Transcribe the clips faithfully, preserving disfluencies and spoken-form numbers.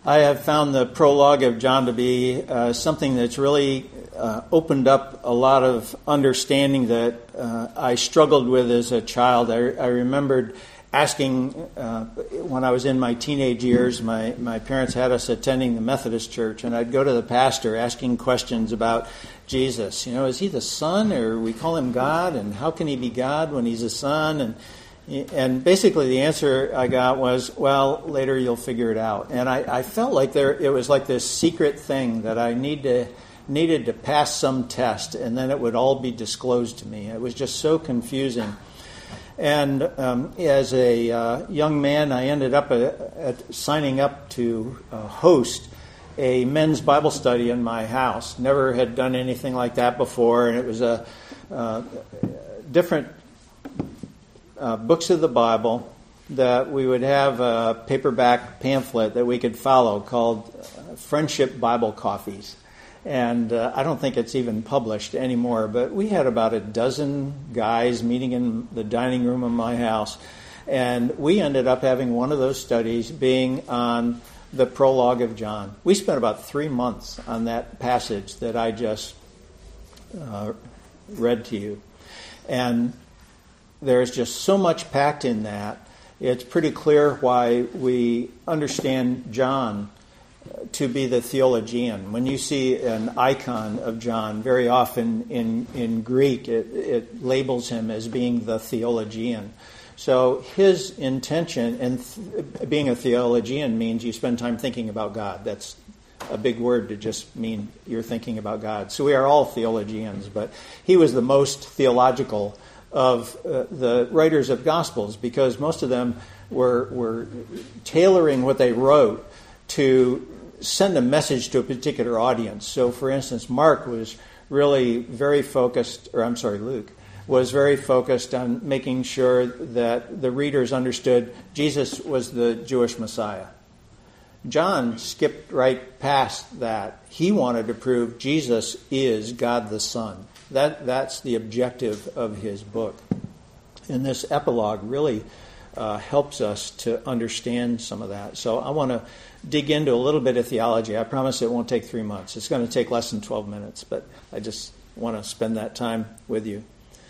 I have found the prologue of John to be uh, something that's really uh, opened up a lot of understanding that uh, I struggled with as a child. I, I remembered asking, uh, when I was in my teenage years, my, my parents had us attending the Methodist church, and I'd go to the pastor asking questions about Jesus. You know, is he the Son, or we call him God, and how can he be God when he's a Son? And And basically the answer I got was, well, later you'll figure it out. And I, I felt like there it was like this secret thing that I need to, needed to pass some test, and then it would all be disclosed to me. It was just so confusing. And um, as a uh, young man, I ended up a, at signing up to uh, host a men's Bible study in my house. Never had done anything like that before, and it was a uh, different Uh, books of the Bible that we would have a paperback pamphlet that we could follow called uh, Friendship Bible Coffees. And uh, I don't think it's even published anymore, but we had about a dozen guys meeting in the dining room of my house. And we ended up having one of those studies being on the prologue of John. We spent about three months on that passage that I just uh, read to you. And there's just so much packed in that. It's pretty clear why we understand John to be the theologian. When you see an icon of John, very often in, in Greek, it, it labels him as being the theologian. So his intention, and th- being a theologian means you spend time thinking about God. That's a big word to just mean you're thinking about God. So we are all theologians, but he was the most theological of uh, the writers of Gospels, because most of them were were tailoring what they wrote to send a message to a particular audience. So, for instance, Mark was really very focused, or I'm sorry, Luke, was very focused on making sure that the readers understood Jesus was the Jewish Messiah. John skipped right past that. He wanted to prove Jesus is God the Son. That that's the objective of his book. And this epilogue really uh, helps us to understand some of that. So I want to dig into a little bit of theology. I promise it won't take three months. It's going to take less than twelve minutes, but I just want to spend that time with you.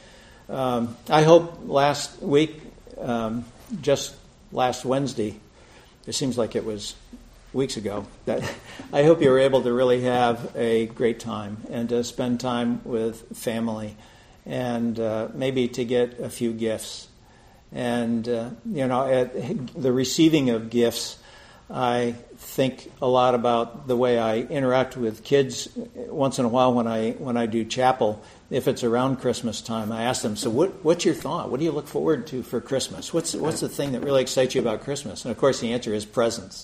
Um, I hope last week, um, just last Wednesday, it seems like it was weeks ago, that I hope you were able to really have a great time and to spend time with family, and uh, maybe to get a few gifts. And, uh, you know, at the receiving of gifts, I think a lot about the way I interact with kids. Once in a while when I when I do chapel, if it's around Christmas time, I ask them, so what, what's your thought? What do you look forward to for Christmas? What's, what's the thing that really excites you about Christmas? And, of course, the answer is presents.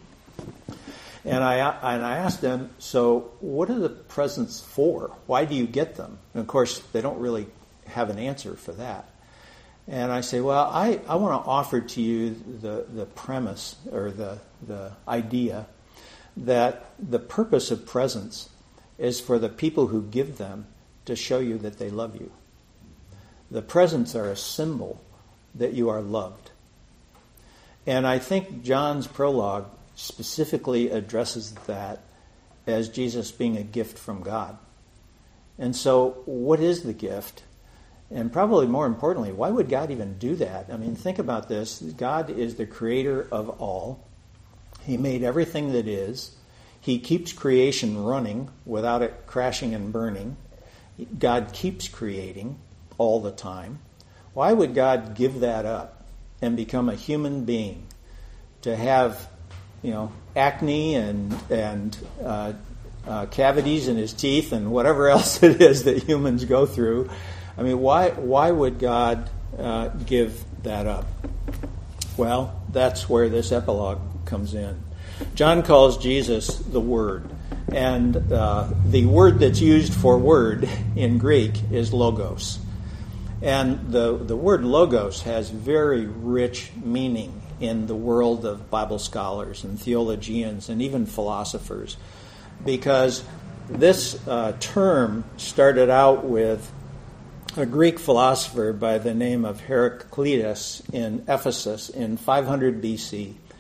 And I and I asked them, so what are the presents for? Why do you get them? And, of course, they don't really have an answer for that. And I say, well, I, I want to offer to you the, the premise or the, the idea that the purpose of presents is for the people who give them to show you that they love you. The presents are a symbol that you are loved. And I think John's prologue specifically addresses that as Jesus being a gift from God. And so what is the gift? And probably more importantly, why would God even do that? I mean, think about this. God is the creator of all. He made everything that is. He keeps creation running without it crashing and burning. God keeps creating all the time. Why would God give that up and become a human being to have, you know, acne and and uh, uh, cavities in his teeth and whatever else it is that humans go through? I mean, why why would God uh, give that up? Well, that's where this epilogue comes in. John calls Jesus the Word, and uh, the word that's used for word in Greek is logos. And the, the word logos has very rich meaning in the world of Bible scholars and theologians and even philosophers, because this uh, term started out with a Greek philosopher by the name of Heraclitus in Ephesus in five hundred B C.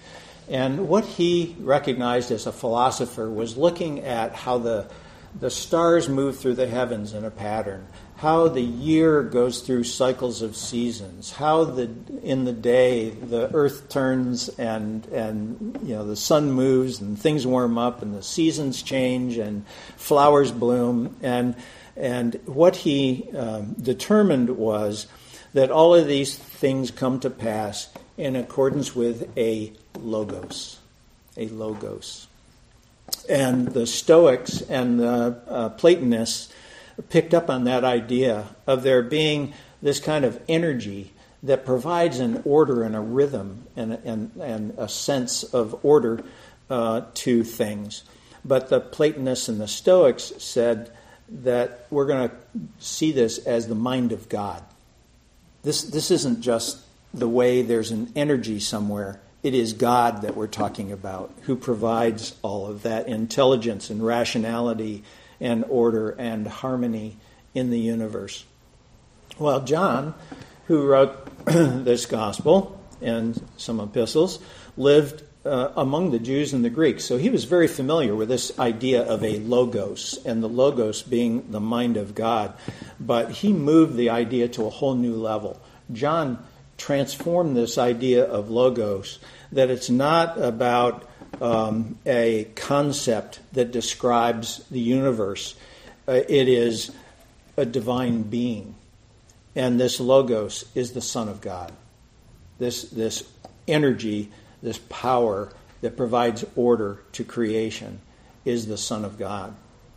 And what he recognized as a philosopher was looking at how the the stars move through the heavens in a pattern, how the year goes through cycles of seasons, how the in the day the earth turns and and you know the sun moves and things warm up and the seasons change and flowers bloom, and and what he um, determined was that all of these things come to pass in accordance with a logos, a logos. And the Stoics and the uh, Platonists picked up on that idea of there being this kind of energy that provides an order and a rhythm and, and, and a sense of order uh, to things. But the Platonists and the Stoics said that we're going to see this as the mind of God. This, this isn't just the way there's an energy somewhere. It is God that we're talking about, who provides all of that intelligence and rationality and order and harmony in the universe. Well, John, who wrote this gospel and some epistles, lived uh, among the Jews and the Greeks. So he was very familiar with this idea of a logos, and the logos being the mind of God. But he moved the idea to a whole new level. John transform this idea of logos, that it's not about um, a concept that describes the universe. Uh, it is a divine being. And this logos is the Son of God. This, this energy, this power that provides order to creation is the Son of God.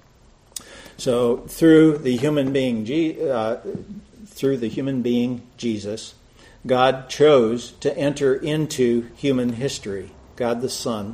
So through the human being, uh, through the human being Jesus, God chose to enter into human history, God the Son,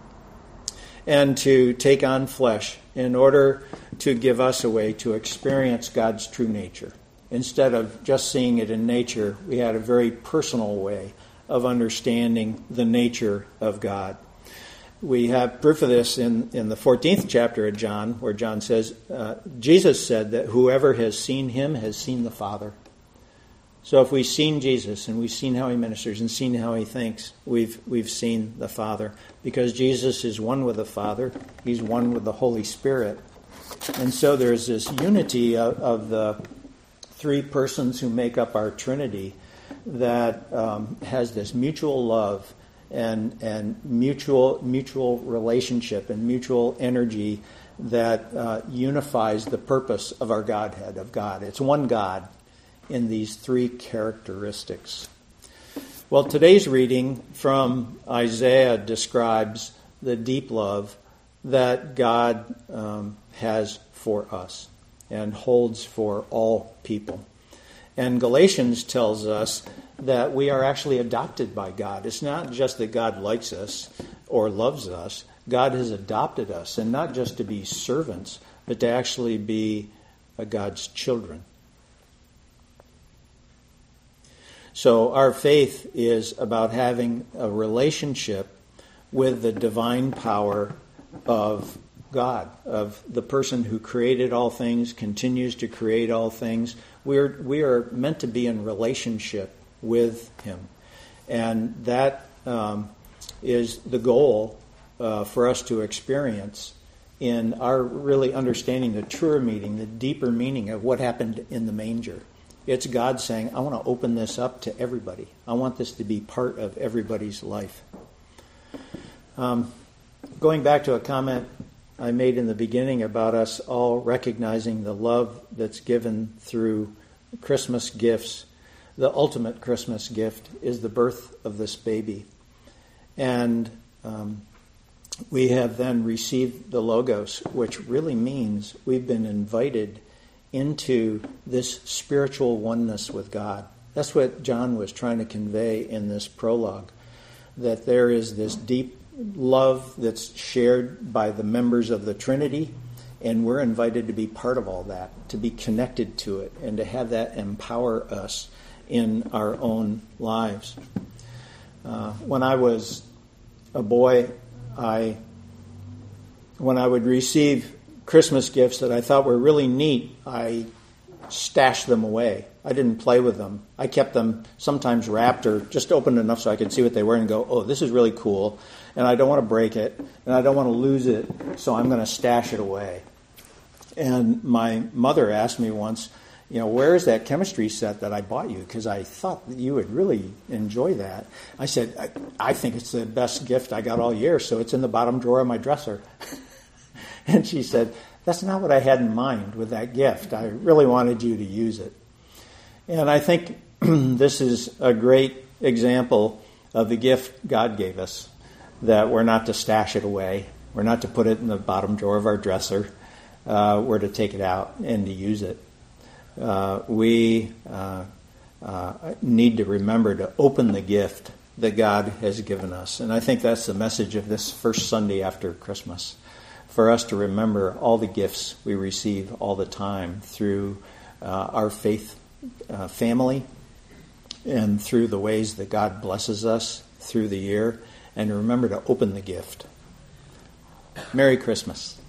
and to take on flesh in order to give us a way to experience God's true nature. Instead of just seeing it in nature, we had a very personal way of understanding the nature of God. We have proof of this in, in the fourteenth chapter of John, where John says, uh, Jesus said that whoever has seen him has seen the Father. So if we've seen Jesus and we've seen how he ministers and seen how he thinks, we've we've seen the Father. Because Jesus is one with the Father, he's one with the Holy Spirit. And so there's this unity of, of the three persons who make up our Trinity that um, has this mutual love and and mutual mutual relationship and mutual energy that uh, unifies the purpose of our Godhead, of God. It's one God in these three characteristics. Well, today's reading from Isaiah describes the deep love that God um, has for us and holds for all people. And Galatians tells us that we are actually adopted by God. It's not just that God likes us or loves us. God has adopted us, and not just to be servants, but to actually be God's children. So our faith is about having a relationship with the divine power of God, of the person who created all things, continues to create all things. We're, we are meant to be in relationship with him. And that um, is the goal uh, for us to experience in our really understanding the truer meaning, the deeper meaning of what happened in the manger. It's God saying, I want to open this up to everybody. I want this to be part of everybody's life. Um, going back to a comment I made in the beginning about us all recognizing the love that's given through Christmas gifts, the ultimate Christmas gift is the birth of this baby. And um, we have then received the Logos, which really means we've been invited into this spiritual oneness with God. That's what John was trying to convey in this prologue, that there is this deep love that's shared by the members of the Trinity, and we're invited to be part of all that, to be connected to it, and to have that empower us in our own lives. Uh, when I was a boy, I when I would receive Christmas gifts that I thought were really neat, I stashed them away. I I didn't play with them. I kept them sometimes wrapped or just opened enough so I could see what they were and go, oh, this is really cool, and I don't want to break it, and I don't want to lose it, so I'm going to stash it away. And my mother asked me once, you know, where is that chemistry set that I bought you? Because I thought that you would really enjoy that. I said, I, I think it's the best gift I got all year, so it's in the bottom drawer of my dresser. And she said, that's not what I had in mind with that gift. I really wanted you to use it. And I think this is a great example of the gift God gave us, that we're not to stash it away. We're not to put it in the bottom drawer of our dresser. Uh, we're to take it out and to use it. Uh, we uh, uh, need to remember to open the gift that God has given us. And I think that's the message of this first Sunday after Christmas, for us to remember all the gifts we receive all the time through uh, our faith uh, family and through the ways that God blesses us through the year, and remember to open the gift. Merry Christmas.